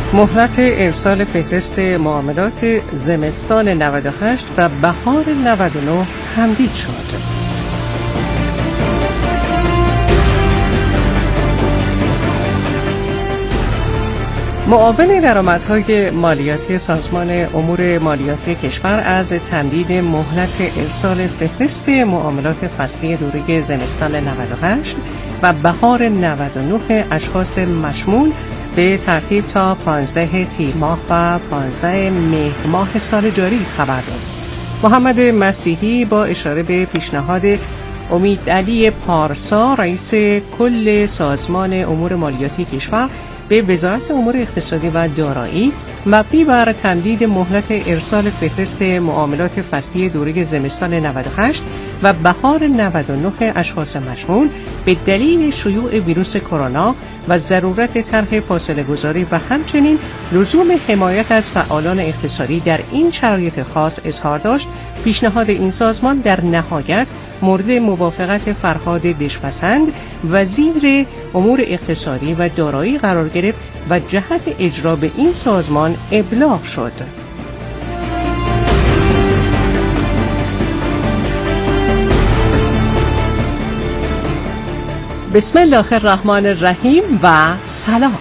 مهلت ارسال فهرست معاملات زمستان 98 و بهار 99 تمدید شد. معاون درآمدهای مالیاتی سازمان امور مالیاتی کشور از تمدید مهلت ارسال فهرست معاملات فصلی دوره زمستان 98 و بهار 99 اشخاص مشمول به ترتیب تا 15 تیر ماه و 15 مهر ماه سال جاری خبر داد. محمد مسیحی با اشاره به پیشنهاد امید علی پارسا رئیس کل سازمان امور مالیاتی کشور به وزارت امور اقتصادی و دارایی مبنی بر تمدید مهلت ارسال فهرست معاملات فصلی دوره زمستان 98 و بهار 99 اشخاص مشمول به دلیل شیوع ویروس کرونا و ضرورت طرح فاصله گذاری و همچنین لزوم حمایت از فعالان اقتصادی در این شرایط خاص اظهار داشت. پیشنهاد این سازمان در نهایت مورد موافقت فرهاد دشپسند وزیر امور اقتصادی و دارایی قرار گرفت و جهت اجرا به این سازمان ابلاغ شد. بسم الله الرحمن الرحیم و سلام.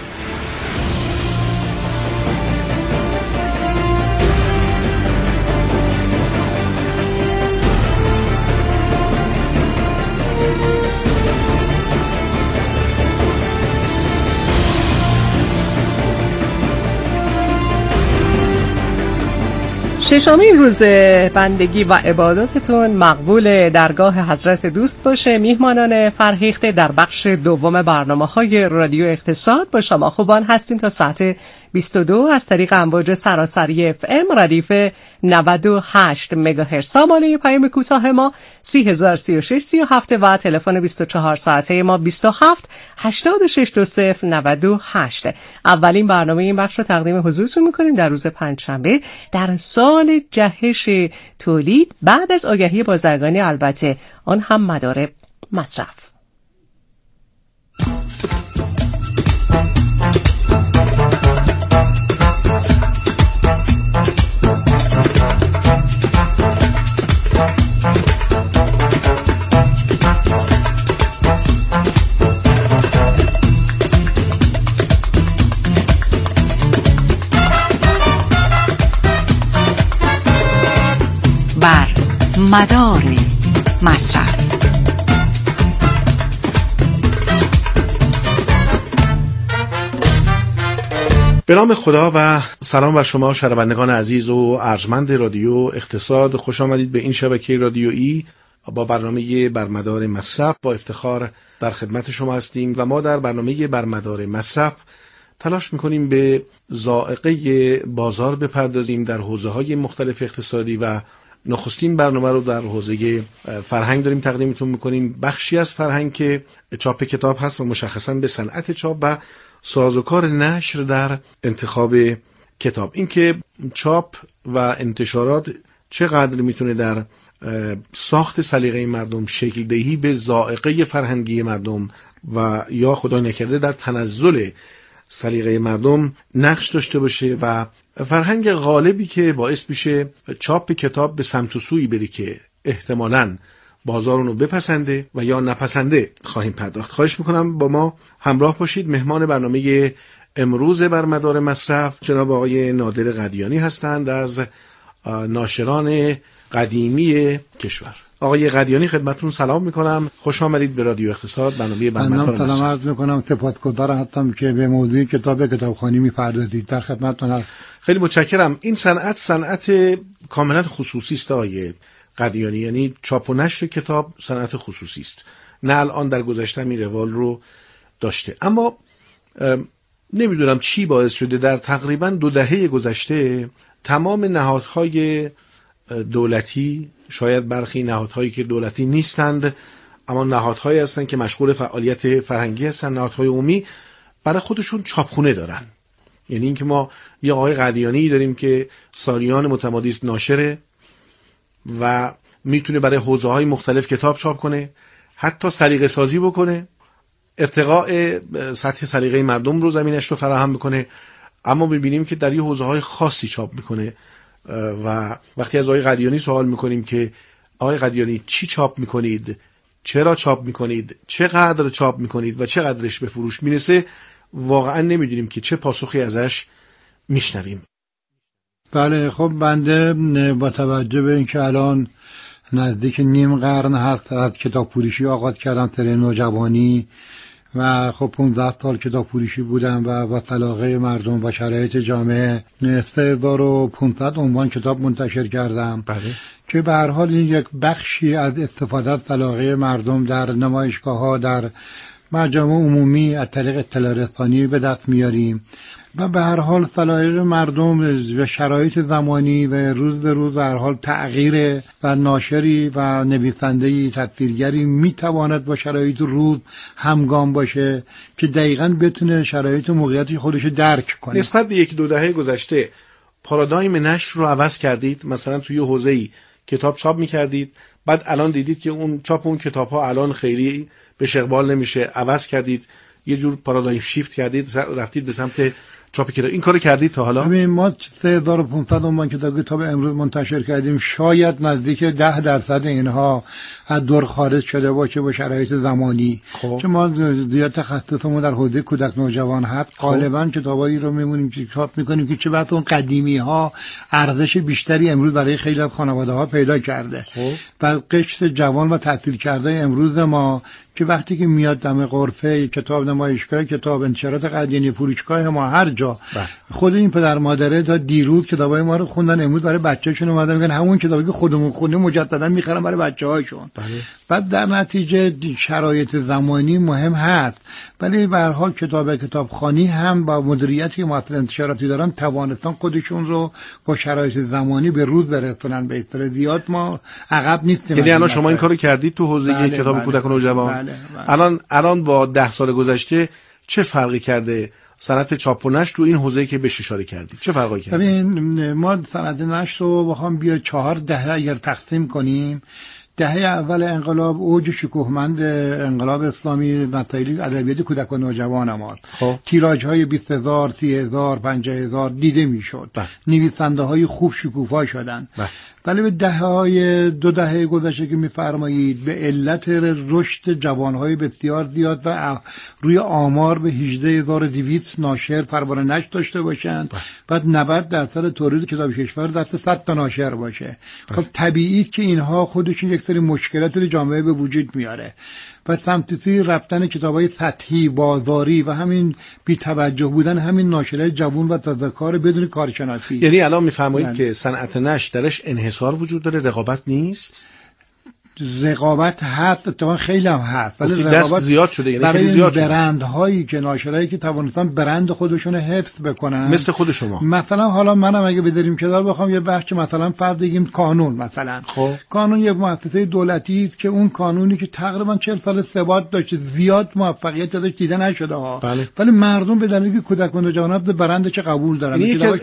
ششمین روز بندگی و عباداتتون مقبول درگاه حضرت دوست باشه. میهمانان فرهیخته در بخش دوم برنامه‌های رادیو اقتصاد با شما خوبان هستیم تا ساعت 22 از طریق امواج سراسری FM ردیف 98 مگاهرتز. سامانه پیام کوتاه ما 303637 و تلفن 24 ساعته ما 27 8620 98. اولین برنامه این بخش رو تقدیم حضورتون می‌کنیم در روز پنجشنبه در سال جهش تولید بعد از آگهی بازرگانی، البته آن هم مدار مصرف. مدار مصرف. به نام خدا و سلام بر شما شنوندگان عزیز و ارجمند رادیو اقتصاد. خوش آمدید به این شبکه رادیویی با برنامه بر مدار مصرف. با افتخار در خدمت شما هستیم و ما در برنامه بر مدار مصرف تلاش میکنیم به ذائقه بازار بپردازیم در حوزه‌های مختلف اقتصادی و نخستین برنامه رو در حوزه فرهنگ داریم تقدیمتون میکنیم. بخشی از فرهنگ که چاپ کتاب هست و مشخصا به صنعت چاپ و سازوکار نشر در انتخاب کتاب. این که چاپ و انتشارات چقدر میتونه در ساخت سلیقه مردم، شکل دهی به ذائقه فرهنگی مردم و یا خدای نکرده در تنزل سلیقه مردم نقش داشته باشه و فرهنگ غالبی که باعث میشه چاپ کتاب به سمت و سوی بری که احتمالاً بازار اونو بپسنده و یا نپسنده خواهیم پرداخت. خواهش میکنم با ما همراه باشید. مهمان برنامه امروز بر مدار مصرف جناب آقای نادر قدیانی هستند از ناشران قدیمی کشور. آقای قدیانی خدمتتون سلام میکنم. خوش آمدید به رادیو اقتصاد، برنامه بر مدار مصرف. سلام عرض میکنم. سپاسگزار هستم که به موضوع کتابخوانی میپردازید. در خدمتتون هستم. خیلی متشکرم. این صنعت کاملا خصوصی است آقای قدیانی، یعنی چاپ و نشر کتاب صنعت خصوصی است. نه الان در گذشته این روال رو داشته، اما نمیدونم چی باعث شده در تقریبا 2 دهه گذشته تمام نهادهای دولتی، شاید برخی نهادهایی که دولتی نیستند اما نهادهایی هستند که مشغول فعالیت فرهنگی هستند، نهادهای عمومی، برای خودشون چاپخونه دارن. یعنی اینکه ما یه آقای قدیانی داریم که سالیان متمادی است ناشره و میتونه برای حوزه‌های مختلف کتاب چاپ کنه، حتی سلیقه سازی بکنه، ارتقاء سطح سلیقه مردم رو زمینش رو فراهم بکنه. اما می‌بینیم که در یه حوزه‌های خاصی چاپ میکنه و وقتی از آقای قدیانی سوال میکنیم که آقای قدیانی چی چاپ میکنید، چرا چاپ میکنید، چقدر چاپ میکنید و چقدرش به فروش میرسه، واقعا نمیدونیم که چه پاسخی ازش میشنویم. بله، خب بنده با توجه به اینکه الان نزدیک نیم قرن هست از کتاب فروشی آغاز کردم سری نوجوانی و خب 15 سال کتاب فروشی بودم و با سلاقه مردم و شرایط جامعه 3500 عنوان کتاب منتشر کردم. بله. که به هر حال این یک بخشی از استفاده از سلاقه مردم در نمایشگاه‌ها، در مجامع عمومی از طریق اطلاع رسانی به دست میاریم و به هر حال سلاقه مردم و شرایط زمانی و روز به روز به هر حال تغییر و ناشری و نویسنده‌ای تصویرگری میتواند با شرایط روز همگام باشه که دقیقاً بتونه شرایط موقعیت خودش درک کنه. نسبت به 1-2 دهه گذشته پارادایم نشر رو عوض کردید؟ مثلا توی حوزه‌ای کتاب چاپ می‌کردید، بعد الان دیدید که اون چاپ اون کتاب‌ها الان خیلی به شغبال نمیشه، عوض کردید، یه جور پارادایم شیفت کردید، رفتید به سمت چاپ کتاب. این کارو کردید تا حالا؟ ببین ما 3500 عنوان کتاب امروز منتشر کردیم، شاید نزدیک 10% اینها از دور خارج شده باشه با شرایط زمانی. چون ما زیاد تخصصمون در حوزه کودک نوجوان هست، غالبا کتابایی رو میمونیم که چاپ میکنیم که چه بحث اون قدیمی ها ارزش بیشتری امروز برای خیلی از خانواده ها پیدا کرده و قشر جوان و تحصیل کرده امروز ما که وقتی که میاد دم غرفه کتاب نمایشگاه کتاب انتشارات قدیمی فروشگاه ما هر جا خود این پدر مادره تا دیروز کتابای ما رو خوندن، امروز برای بچه‌شون اومدن میگن همون کتابی که خودمون خوندیم مجددا میخرن برای بچه‌هاشون. بعد در نتیجه شرایط زمانی مهم هست، ولی به هر حال کتابخوانی هم با مدیریتی که مؤسسات انتشاراتی دارن توانستن خودشون رو با شرایط زمانی به روز برسونن. به اصطلاح زیاد ما عقب نیستیم. یعنی الان شما این کارو کردید تو حوزه کتاب کودک و نوجوان؟ الان با 10 سال گذشته چه فرقی کرده صنعت چاپ و نشر تو این حوزه‌ای که بهش اشاره کردید؟ چه فرقی کرده؟ ببین ما صنعت نشر رو بخوام بیا 4 دهه اگر تقسیم کنیم، دهه اول انقلاب اوج شکوهمند انقلاب اسلامی مسائل ادبیات کودک و نوجوان آمد. تیراژهای 20000 30000 50000 دیده میشد. نویسنده‌های خوب شکوفا شدند. ولی به دهه‌های 2 دهه گذشته که می‌فرمایید به علت رشد جوان‌های بسیار زیاد و روی آمار به 18200 ناشر پروانه نشر داشته باشند، بعد 90% تولید کتاب کشور دست 100 تا ناشر باشه. خب طبیعیه که اینها خودشون یک سری مشکلات رو جامعه به وجود میاره و سمتی رفتن کتابای سطحی بازاری و همین بی توجه بودن همین ناشرای جوان و تازه‌کار بدون کارشناسی. یعنی الان میفرمایید که صنعت نشر درش انحصار وجود داره، رقابت نیست؟ رقابت هست، اتفاقا خیلی هم هست، ولی رقابت زیاد شده. یعنی برای زیاد برندهایی که ناشرایی که توانستن برند خودشون رو حفظ بکنن، مثل خود شما. مثلا حالا منم اگه بذاریم کنار بخوام یه بخش مثلا فرض بگیم کانون، مثلا کانون یک مؤسسه دولتی است که اون قانونی که تقریبا 40 سال ثبات داشت، زیاد موفقیت ازش دیده نشده ها. ولی مردم به دلیل کودک و نوجوانان به برندش قبول دارن.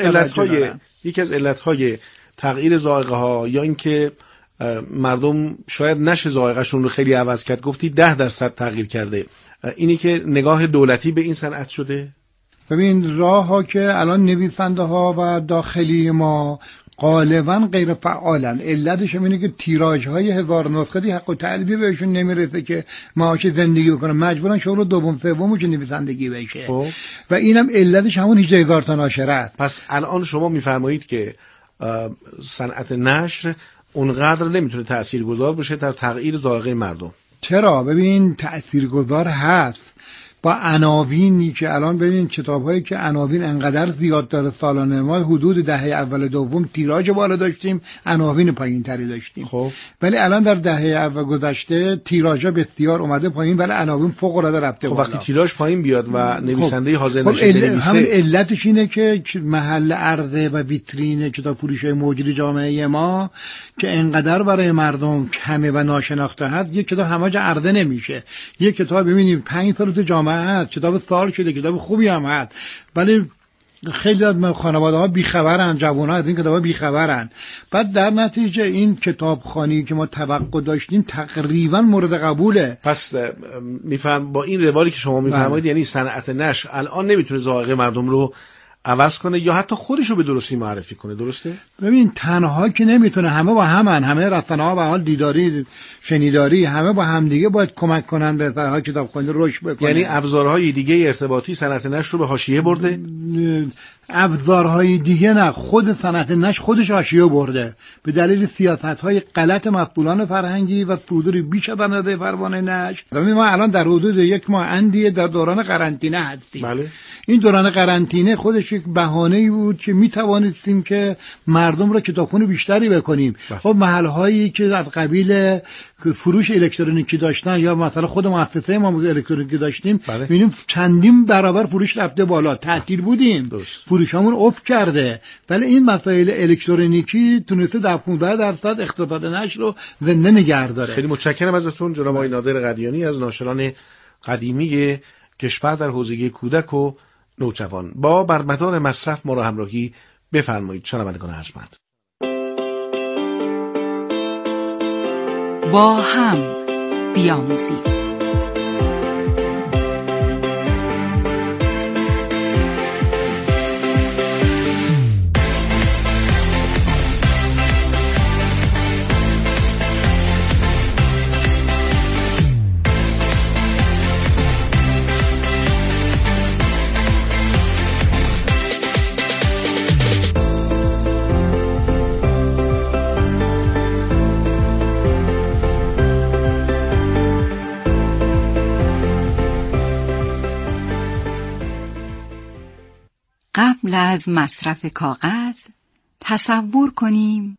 یکی از علت‌های تغییر ذائقه ها یا اینکه مردم شاید نشه ذائقه‌شون رو خیلی عوض کرد، گفتی 10% تغییر کرده، اینی که نگاه دولتی به این صنعت شده. ببین راه ها که الان نویسنده ها و داخلی ما غالبا غیر فعالن، علتش اینه که تیراژ های 1000 نسخه حق و تعلیفی بهشون نمیرسه که معاش زندگی بکنن، مجبورن شغل دوم سومش نویسندگی بشه و اینم علتش همون 18000 تا ناشر است. پس الان شما میفرمایید که صنعت نشر اونقدر نمیتونه تاثیرگذار باشه در تغییر ذائقه مردم. چرا؟ ببین تاثیرگذار هست با عناوینی که الان ببین کتاب‌هایی که عناوین انقدر زیاد داره، سالانه ما حدود دهه اول دوم تیراژ بالا داشتیم، عناوین پایین‌تری داشتیم. ولی الان در دهه اول گذشته تیراژ بسیار اومده پایین ولی عناوین فوق‌العاده رفته بالا. وقتی تیراژ پایین بیاد و نویسنده حاضر نشه بنویسه، همین علتش اینه که محل عرضه و ویترین کتاب فروشی موجود جامعه ما که انقدر برای مردم کمه و ناشناخته هست، یک کتاب همه جا عرضه نمیشه. یک کتاب ببینید 5 سال تو جامعه هست، کتاب سال شده، کتاب خوبی هم هست، ولی خیلی از خانواده‌ها بیخبرن، جوان‌ها از این کتابا بیخبرن. بعد در نتیجه این کتابخوانی که ما توقع داشتیم تقریبا مورد قبوله. پس میفهم با این روالی که شما میفرمایید یعنی صنعت نشر الان نمیتونه ذائقه مردم رو عوض کنه یا حتی خودشو به درستی معرفی کنه. درسته؟ ببین تنها که نمیتونه، همه با همن، همه رسانه‌ها به حال دیداری شنیداری همه با همدیگه باید کمک کنن به فرهنگ کتابخوانی رشد بکنه. یعنی ابزارهای دیگه ارتباطی صنعت نشر رو به حاشیه برده؟ ابزارهای دیگه نه، خود صنعت نشر خودش حاشیه برده به دلیل سیاست‌های غلط مسئولان فرهنگی و صدور بیش از اندازه پروانه نشر. ما الان در حدود 1 ماه اندیه در دوران قرنطینه هستیم. بله. این دوران قرنطینه خودش یک بهانه‌ای بود که میتوانستیم که مردم را کتابخوانی بیشتری بکنیم. خب محل‌هایی که از قبیل فروش الکترونیکی داشتن یا مثلا خود مؤسسه ما الکترونیکی داشتیم، ببینیم چندین برابر فروش رفته بالا. تعطیل بودیم، فروشامون افت کرده، ولی این مسائل الکترونیکی تونسته در 15% اقتصاد نشر رو زنده نگه داره. خیلی متشکرم ازتون جناب آقای نادر قدیانی از ناشران قدیمی کشور در حوزه کودک و نوجوان. با برمدار مصرف ما را همراهی بفرمایید شنوندگان ارجمند. با هم بیاموزیم. قبل از مصرف کاغذ تصور کنیم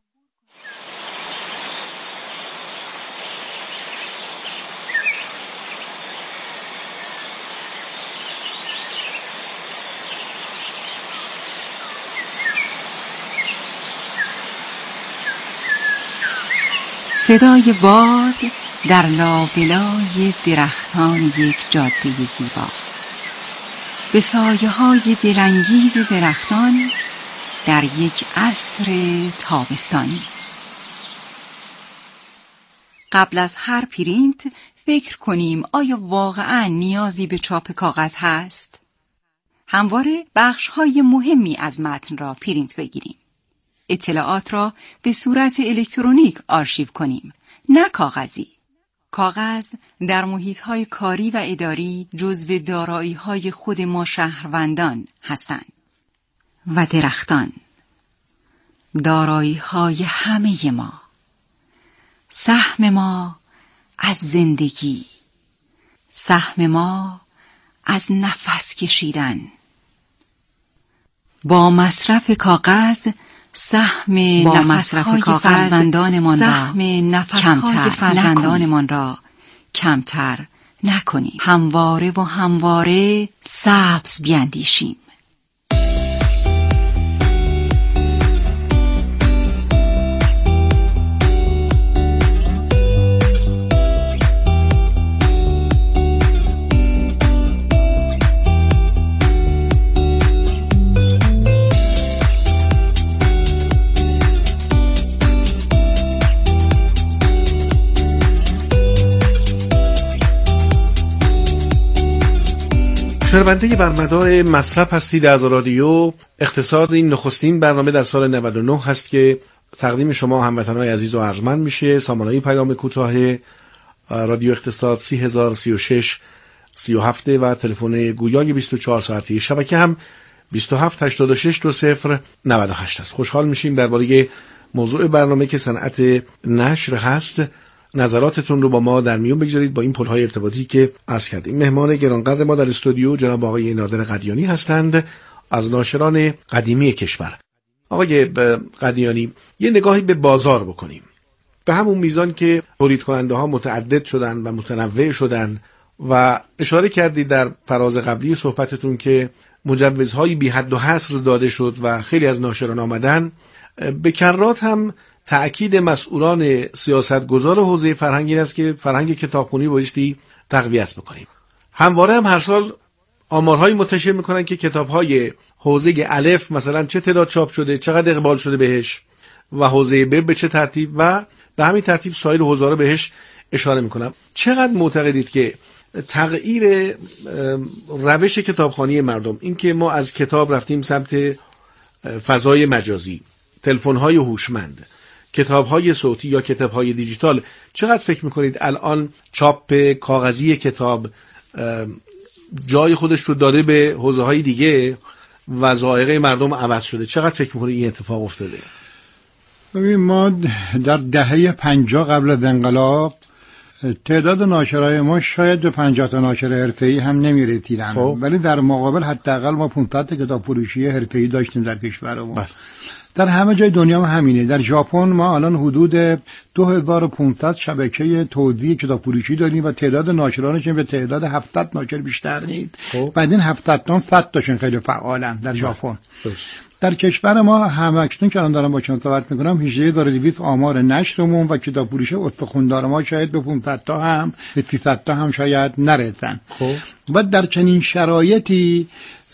صدای باد در لابلای درختان یک جاده زیبا، به سایه‌های دلانگیز درختان در یک عصر تابستانی. قبل از هر پرینت فکر کنیم آیا واقعاً نیازی به چاپ کاغذ هست؟ همواره بخش‌های مهمی از متن را پرینت بگیریم. اطلاعات را به صورت الکترونیک آرشیو کنیم، نه کاغذی. کاغذ در محیط‌های کاری و اداری جزو دارایی‌های خود ما شهروندان هستند و درختان دارایی‌های همه ما، سهم ما از زندگی، سهم ما از نفس کشیدن. با مصرف کاغذ سهم نفس‌های فرزندانمان را کمتر نکنیم. همواره و همواره سبز بیندیشیم. شنونده برمدار مصرف هستید از رادیو اقتصاد. این نخستین برنامه در سال 99 هست که تقدیم شما هموطنان عزیز و ارجمند میشه. سامانه‌ی پیام کوتاه رادیو اقتصاد 3036 37 و تلفن گویای 24 ساعته. شبکه هم 27862098 است. خوشحال میشیم درباره موضوع برنامه که صنعت نشر هست نظراتتون رو با ما در میون بگذارید با این پل‌های ارتباطی که عرض کردیم. مهمان گرانقدر ما در استودیو جناب آقای نادر قدیانی هستند از ناشران قدیمی کشور. آقای قدیانی، یه نگاهی به بازار بکنیم. به همون میزان که تولید کننده ها متعدد شدن و متنوع شدن و اشاره کردید در فراز قبلی صحبتتون که مجوزهای بی حد و حصر داده شد و خیلی از ناشران آمدن، به کرات هم تأکید مسئولان سیاستگزار حوزه فرهنگ این است که فرهنگ کتابخوانی بایستی تقویت بکنیم. همواره هم هر سال آمارهایی منتشر میکنن که کتابهای حوزه الف مثلا چه تعداد چاپ شده، چقدر اقبال شده بهش و حوزه ب به چه ترتیب و به همین ترتیب سایر حوزه‌ها رو بهش اشاره میکنم. چقدر معتقدید که تغییر روش کتابخوانی مردم، این که ما از کتاب رفتیم سمت فضای مجازی، تلفن‌های هوشمند، کتاب‌های صوتی یا کتاب‌های دیجیتال، چقدر فکر می‌کنید الان چاپ کاغذی کتاب جای خودش رو داده به حوزه‌های دیگه و ذائقه مردم عوض شده؟ چقدر فکر می‌کنید این اتفاق افتاده؟ ببین، ما در دهه 50 قبل از انقلاب تعداد ناشرای ما شاید به 50 تا ناشر حرفه‌ای هم نمی‌رسیدن، ولی در مقابل حداقل ما 500 تا کتاب فروشی حرفه‌ای داشتیم در کشورمون. در همه جای دنیا هم همینه. در ژاپن ما الان حدود 2500 شبکه توزیع کتاب فروشی داریم و تعداد ناشرانش به تعداد 700 ناشر بیشتر نیست. بعد این 700 تا 100 تاشون خیلی فعالن در ژاپن. در کشور ما همکنون که الان دارم با شما صحبت میکنم 18200 آمار نشرمون و کتاب فروش استخوندار ما شاید به 500 تا هم به 300 تا هم شاید نرسن. و در چنین شرایطی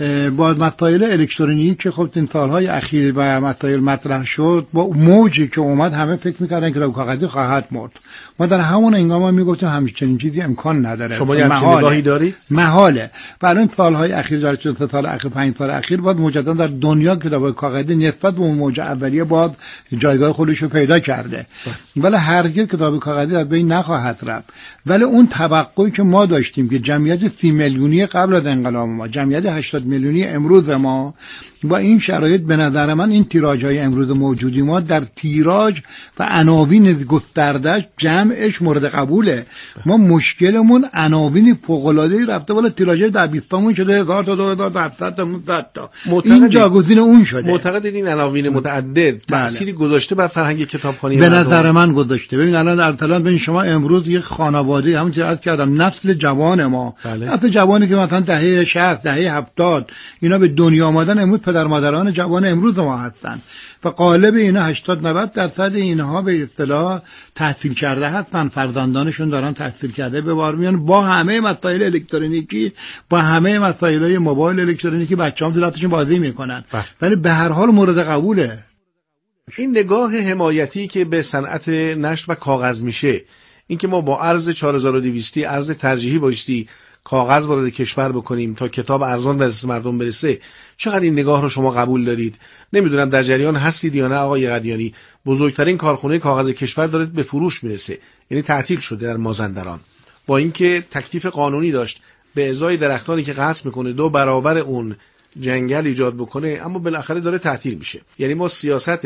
با مسائل الکترونیکی که خب این سالهای اخیر و مسائل مطرح شد، با موجی که اومد همه فکر میکردن کتاب کاغذی خواهد مرد. ما در همون هنگام میگفتیم همچین چیزی امکان نداره. شما یه نگاهی دارید؟ محاله. و الان سالهای اخیر در 3 سال اخیر 5 سال اخیر بعد مجددا در دنیا کتاب کاغذی نسبت به اون موج اولیه باز جایگاه خودش رو پیدا کرده. ولی هرگز کتاب کاغذی از بین نخواهد رفت. ولی اون توقعی که ما داشتیم که جمعیت 30 میلیونی قبل از انقلاب ما، جمعیت 80 میلیونی امروز ما، با این شرایط به نظر من این تیراژهای امروز موجودی ما در تیراژ و عناوین گسترده جمعش مورد قبوله. ما مشکلمون عناوین فوق‌العاده‌ای رفته بالا، تیراژهای در 20 تامون شده 1000 تا 2700 تا 100 تا. این جاگزین اون شده. معتقدید این عناوین متعدد تأثیری گذاشته بر فرهنگ کتابخوانی؟ به نظر من گذاشته. ببین الان ارسلان ببین شما امروز یک خانواده همون چیزی کردم، نسل جوان ما، نسل جوانی که مثلا دهه 60 دهه 70 اینا به دنیا آمدن، امروز پدر مادران جوان امروز ما هستن و غالب اینا 80-90% اینها به اصطلاح تحصیل کرده هستن، فرزندانشون دارن تحصیل کرده به بار میان، با همه مسائل الکترونیکی، با همه مسائل موبایل الکترونیکی بچه‌ها تو دستشون بازی میکنن، ولی به هر حال مورد قبوله. این نگاه حمایتی که به صنعت نشر و کاغذ میشه، این که ما با ارز 4200 ارز ترجیحی بایستی کاغذ وارد کشور بکنیم تا کتاب ارزان به دست مردم برسه، چقدر این نگاه رو شما قبول دارید؟ نمیدونم در جریان هستید یا نه آقای قدیانی. بزرگترین کارخونه کاغذ کشور داره به فروش میرسه، یعنی تعطیل شده در مازندران، با اینکه تکلیف قانونی داشت به ازای درختانی که قطع میکنه 2 برابر اون جنگل ایجاد بکنه، اما بالاخره داره تعطیل میشه. یعنی ما سیاست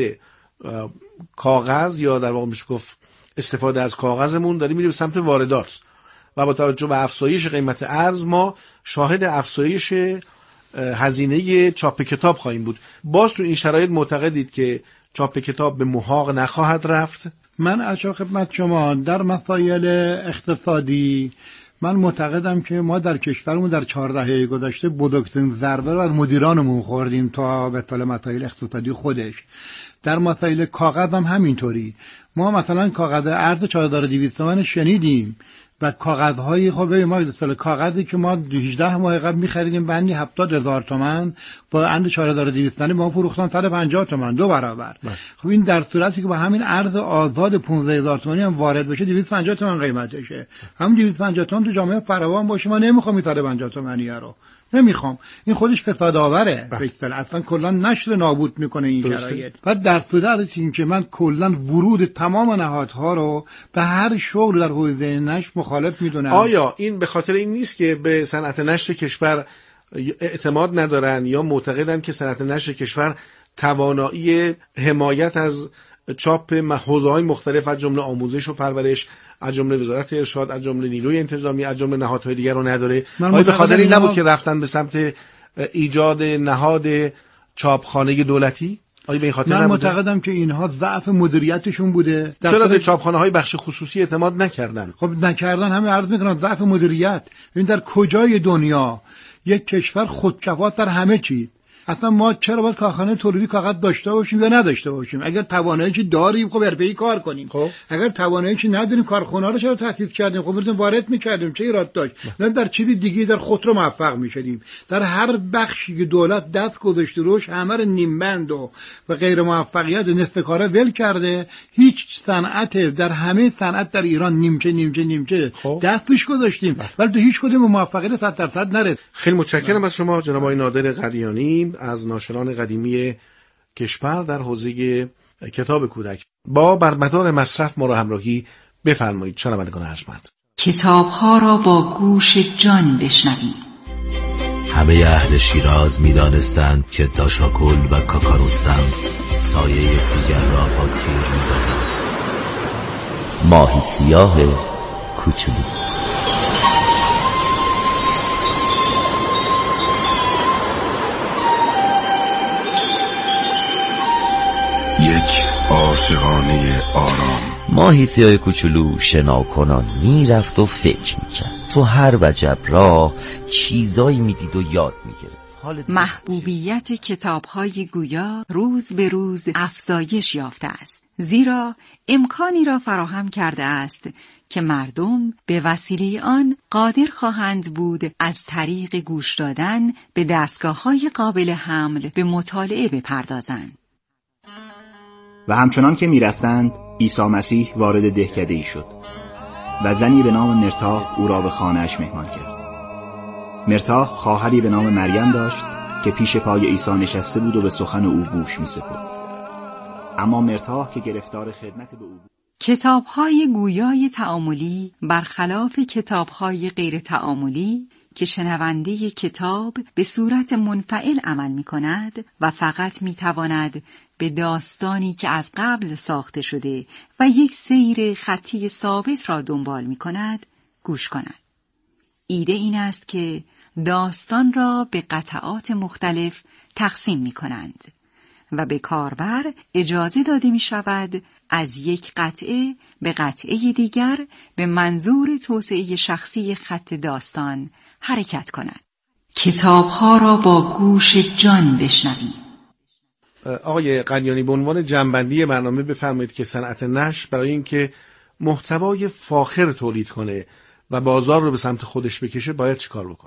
کاغذ یا در واقع میشه گفت استفاده از کاغذمون داریم میره به سمت واردات و با توجه به افزایش قیمت ارز ما شاهد افزایش هزینه چاپ کتاب خواهیم بود. باز تو این شرایط معتقدید که چاپ کتاب به محاق نخواهد رفت؟ من عرض خدمت شما در مسائل اقتصادی من معتقدم که ما در کشورمون در 4 دهه گذشته بزرگترین ضربه رو از مدیرانمون خوردیم تا به طال مسائل اقتصادی خودش. در مسائل کاغذ هم همینطوری. ما مثلا کاغذ ارز 4200 تومان شنیدیم و کاغذهای خب ما مثلا کاغذی که ما 18 ماه قبل می‌خریدیم بندی 70000 تومان با اند 4200 تومانی ما فروختن 150 تومان، 2 برابر. خب این در صورتی که با همین ارز آزاد 15000 تومانی هم وارد بشه 250 تومان قیمتشه. همون 250 تومان تو جامعه فراوان باشه، ما نمی‌خوام 150 تومانی رو نمیخوام. این خودش فساد آوره، اصلا کلا نشر نابود میکنه این شرایط. بعد در صورت اینکه من کلا ورود تمام نهادها رو به هر شغل در حوزه نشر مخالف میدونم. آیا این به خاطر این نیست که به صنعت نشر کشور اعتماد ندارن یا معتقدن که صنعت نشر کشور توانایی حمایت از چاپ حوزه‌های مختلف از جمله آموزش و پرورش، از جمله وزارت ارشاد، از جمله نیروی انتظامی، از جمله نهادهای دیگر رو نداره؟ آیا به خاطر این نبود که رفتن به سمت ایجاد نهاد چاپخانه دولتی؟ آیا به این خاطر من معتقدم که اینها ضعف مدیریتشون بوده. چرا به چاپخانه‌های بخش خصوصی اعتماد نکردن؟ خب نکردن، همه عرض میکنن ضعف مدیریت. این در کجای دنیا یک کشور خودکفاست در همه چیز، اصلا ما چرا باید کارخانه تولیدی کاغذ داشته باشیم یا نداشته باشیم؟ اگر تواناییش داریم خب حرفه‌ای کار کنیم. اگر تواناییش نداریم کارخونه رو چرا تأسیس کردیم؟ خب بریم وارد می‌کردیم، چه ایراد داشت؟ نه در چیزی دیگه در خودرو موفق می‌شدیم. در هر بخشی که دولت دست گذاشته روش همه رو نیمبند و غیر موفقیت نصف کاره ول کرده. هیچ صنعت در همه صنعت در ایران نیمچه دستش گذاشتیم ولی تو هیچ کدوم موفقیت 100% نرسید. خیلی متشکرم از شما جناب آقای نادر قدیانی از ناشران قدیمی کشور در حوزه کتاب کودک. با برمدار مصرف ما را همراهی بفرمایید شنوندگان ارجمند. کتاب‌ها را با گوش جان بشنویم. همه اهل شیراز می‌دانستند که داشاکل و کاکارستم سایه یکدیگر را با تیر می‌زدند. ماهی سیاه کوچولو. یک عاشقانه آرام. ماهی سیاه کوچولو شناکنان میرفت و فکر میکرد. تو هر وجب راه چیزایی میدید و یاد میگرفت. محبوبیت کتاب‌های گویا روز به روز افزایش یافته است، زیرا امکانی را فراهم کرده است که مردم به وسیله آن قادر خواهند بود از طریق گوش دادن به دستگاه‌های قابل حمل به مطالعه بپردازند. و همچنان که می‌رفتند عیسی مسیح وارد دهکده‌ای شد و زنی به نام مرتاح او را به خانه‌اش مهمان کرد. مرتاح خواهری به نام مریم داشت که پیش پای عیسی نشسته بود و به سخن او گوش می‌سپرد. اما مرتاح که گرفتار خدمت به او بود. کتاب‌های گویای تأملی برخلاف کتاب‌های غیر تأملی که شنونده کتاب به صورت منفعل عمل می‌کند و فقط می‌تواند به داستانی که از قبل ساخته شده و یک سیر خطی ثابت را دنبال می‌کند گوش کند. ایده این است که داستان را به قطعات مختلف تقسیم می‌کنند و به کاربر اجازه داده می‌شود از یک قطعه به قطعه دیگر به منظور توسعه شخصی خط داستان حرکت کند. کتاب‌ها را با گوش جان بشنویم. آقای قدیانی به عنوان جنبندی برنامه بفرمایید که صنعت نشر برای اینکه محتوای فاخر تولید کنه و بازار رو به سمت خودش بکشه باید چیکار بکنه؟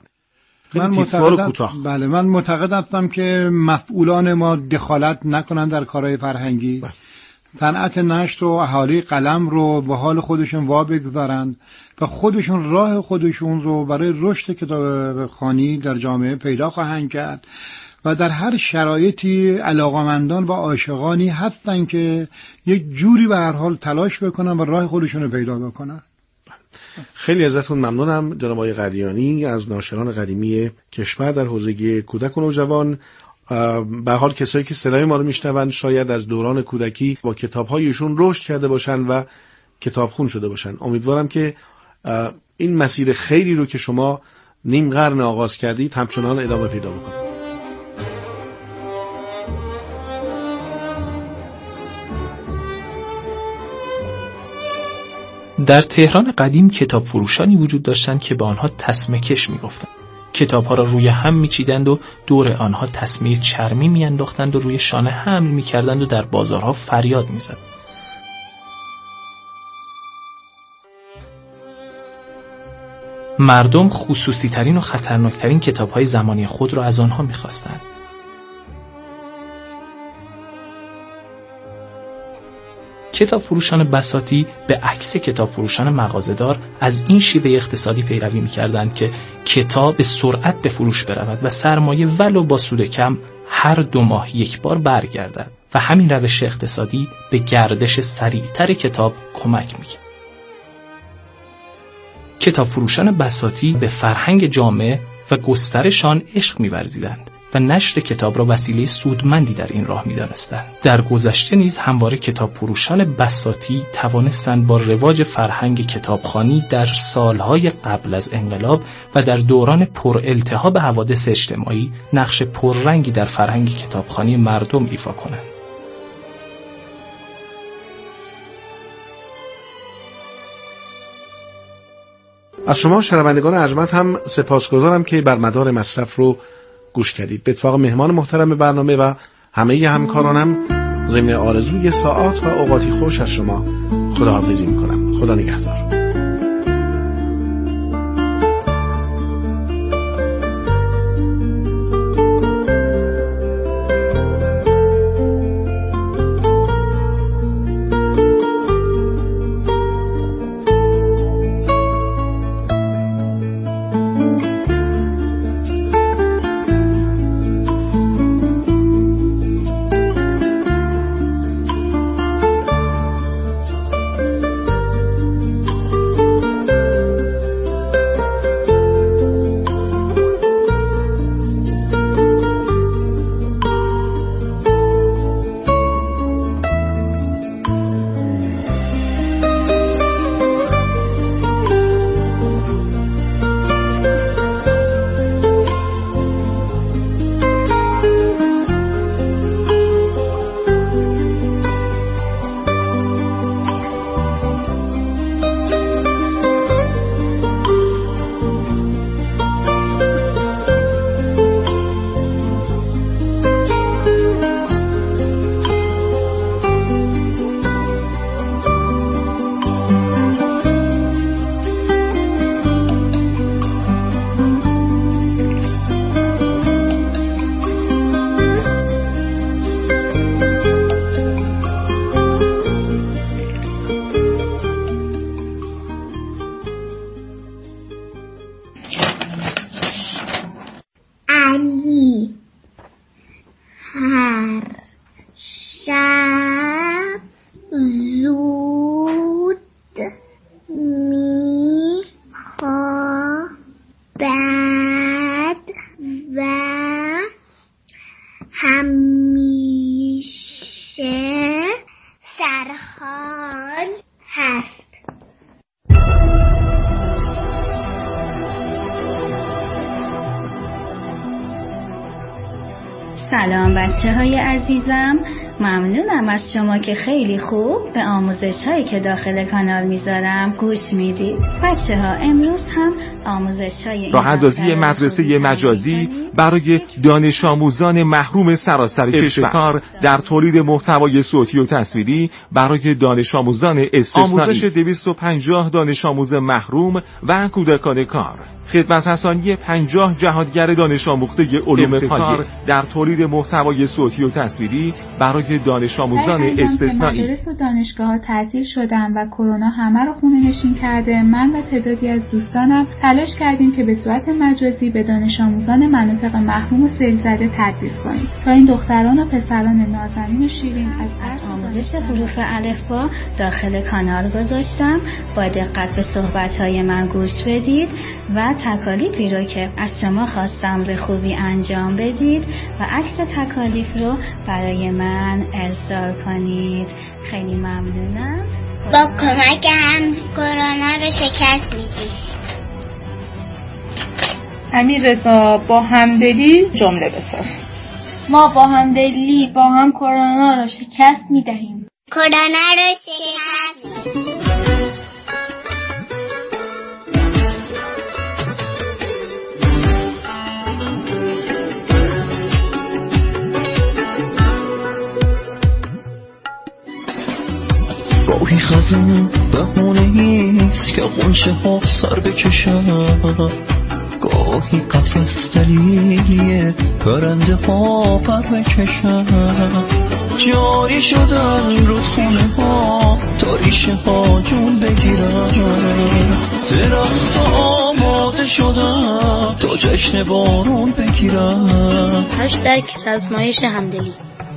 من معتقد هستم که مسئولان ما دخالت نکنن در کارهای فرهنگی. صنعت نشر و اهالی قلم رو به حال خودشون وا بگذارن و خودشون راه خودشون رو برای رشد کتابخوانی در جامعه پیدا خواهند کرد و در هر شرایطی علاقمندان و عاشقانی هستن که یک جوری به هر حال تلاش بکنن و راه خودشون رو پیدا بکنن. خیلی ازتون ممنونم جناب آقای قدیانی از ناشران قدیمی کشور در حوزه کودک و نوجوان. به حال کسایی که صدای ما رو میشنون شاید از دوران کودکی با کتاب‌هایشون رشد کرده باشن و کتابخون شده باشن. امیدوارم که این مسیر خیری رو که شما نیم قرن آغاز کردید همچنان ادامه پیدا بکنه. در تهران قدیم کتاب فروشانی وجود داشتند که به آنها تسمه کش می‌گفتند. کتاب‌ها را روی هم می‌چیدند و دور آنها تسمه چرمی می‌انداختند و روی شانه حمل می‌کردند و در بازارها فریاد می‌زدند. مردم خصوصی‌ترین و خطرناک‌ترین کتاب‌های زمانی خود را از آنها می‌خواستند. کتاب فروشان بساطی به عکس کتاب فروشان مغازه‌دار از این شیوه اقتصادی پیروی می‌کردند که کتاب به سرعت به فروش برود و سرمایه ولو با سود کم هر 2 ماه یک بار برگردد و همین روش اقتصادی به گردش سریعتر کتاب کمک می‌کرد. کتاب فروشان بساطی به فرهنگ جامعه و گسترش آن عشق می‌ورزیدند و نشر کتاب را وسیله سودمندی در این راه می‌دانستند. در گذشته نیز همواره کتاب فروشان بساطی توانستند با رواج فرهنگ کتابخوانی در سالهای قبل از انقلاب و در دوران پر التهاب حوادث اجتماعی نقش پررنگی در فرهنگ کتابخوانی مردم ایفا کنند. از شما شنوندگان ارجمند هم سپاسگزارم که بر مدار مصرف رو گوش کردید. به اتفاق مهمان محترم برنامه و همه همکارانم ضمن آرزوی ساعات و اوقاتی خوش از شما خداحافظی میکنم. خدا نگهدار. سلام بچه های عزیزم، ممنونم از شما که خیلی خوب به آموزش هایی که داخل کانال میذارم گوش میدید. بچه ها امروز هم آموزش های راه اندازی مدرسه مجازی برای دانش آموزان محروم سراسر کشور در تولید محتوای صوتی و تصویری برای دانش آموزان استثنایی، آموزش 250 دانش آموز محروم و کودکان کار، خدمت رسانی 50 جهادگر دانش آموخته علوم کار در تولید محتوای صوتی و تصویری برای دانش آموزان استثنایی. مدارس و دانشگاه‌ها تعطیل شدن و کرونا همه رو خونه نشین کرده، من و تعدادی از دوستانم تلاش کردیم که به صورت مجازی به دانش آموزان مناطق محروم و سیل‌زده تدریس کنیم تا این دختران و پسران نازنین و شیرین از آموزش حروف الفبا داخل کانال گذاشتم. با دقت به صحبت‌های من گوش بدید و تکالیفی رو که از شما خواستم به خوبی انجام بدید و عکس تکالیف رو برای من ارسال کنید. خیلی ممنونم. با کمک هم کرونا رو شکست میدید. امیررضا با همدلی جمله بساز. ما با همدلی با هم کرونا رو شکست میدهیم. کرونا رو شکست میدهیم. راهی خزون بهونه‌ایست که غنچه ها سر بکشن، گاهی قفس دلیلیه پرنده ها پر بکشن، جاری شدن رودخونه ها تا ریشه ها جون بگیرن، درخت آماده شدن تا جشن بارون بگیرن. هشتگ آزمایش همدلی.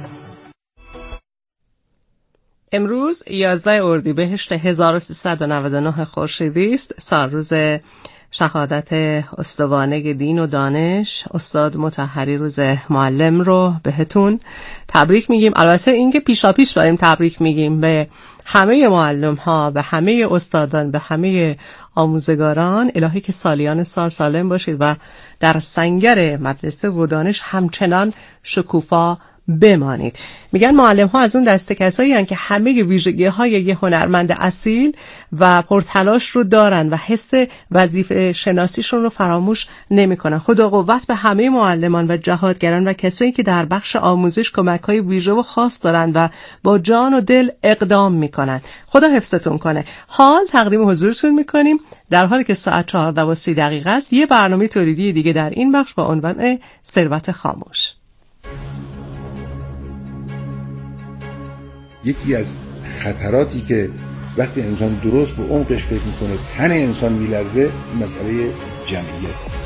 امروز 11 اردیبهشت 1399 خورشیدی است، سالروز شهادت استوانه دین و دانش استاد مطهری روز معلم رو بهتون تبریک میگیم. البته اینکه پیشاپیش بریم تبریک میگیم به همه معلم ها، به همه استادان، به همه آموزگاران. الهی که سالیان سال سالم باشید و در سنگر مدرسه و دانش همچنان شکوفا بمانید. میگن معلم ها از اون دسته کسایی هستند که همه ویژگی های یه هنرمند اصیل و پرتلاش رو دارن و حس وظیفه شناسیشون رو فراموش نمیکنن. خدا قوت به همه معلمان و جهادگران و کسایی که در بخش آموزش کمک های ویژه و خاص دارن و با جان و دل اقدام میکنن. خدا حفظتون کنه. حال تقدیم حضورتون میکنیم در حالی که ساعت 14:30 است یه برنامه تولیدی دیگه در این بخش با عنوان ثروت خاموش. یکی از خطراتی که وقتی انسان درست به عمقش فکر میکنه تن انسان میلرزه مسئله جمعیت.